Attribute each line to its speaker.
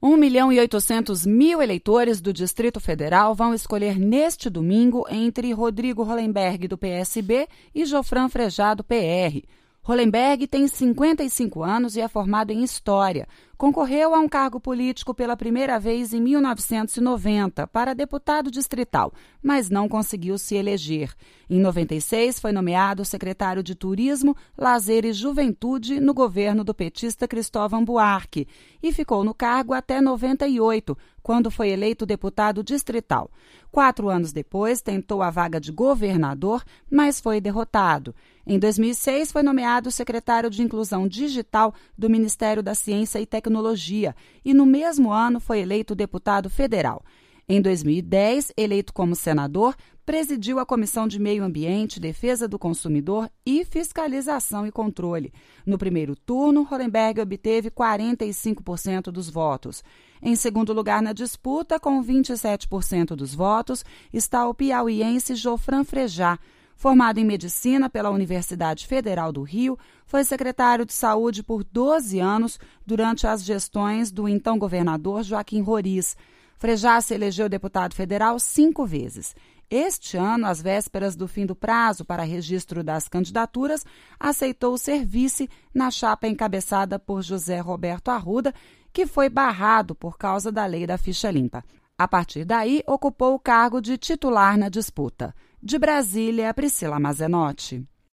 Speaker 1: 1.800.000 eleitores do Distrito Federal vão escolher neste domingo entre Rodrigo Hollenberg, do PSB, e Jofran Frejá, do PR. Hollenberg tem 55 anos e é formado em História. Concorreu a um cargo político pela primeira vez em 1990 para deputado distrital, mas não conseguiu se eleger. Em 96, foi nomeado secretário de Turismo, Lazer e Juventude no governo do petista Cristóvão Buarque e ficou no cargo até 98, quando foi eleito deputado distrital. 4 anos depois, tentou a vaga de governador, mas foi derrotado. Em 2006, foi nomeado secretário de Inclusão Digital do Ministério da Ciência e Tecnologia e, no mesmo ano, foi eleito deputado federal. Em 2010, eleito como senador, presidiu a Comissão de Meio Ambiente, Defesa do Consumidor e Fiscalização e Controle. No primeiro turno, Hollenberg obteve 45% dos votos. Em segundo lugar na disputa, com 27% dos votos, está o piauiense Jofran Frejá. Formado em Medicina pela Universidade Federal do Rio, foi secretário de Saúde por 12 anos durante as gestões do então governador Joaquim Roriz. Frejá se elegeu deputado federal 5 vezes. Este ano, às vésperas do fim do prazo para registro das candidaturas, aceitou ser vice na chapa encabeçada por José Roberto Arruda, que foi barrado por causa da lei da ficha limpa. A partir daí, ocupou o cargo de titular na disputa. De Brasília, Priscila Mazenotti.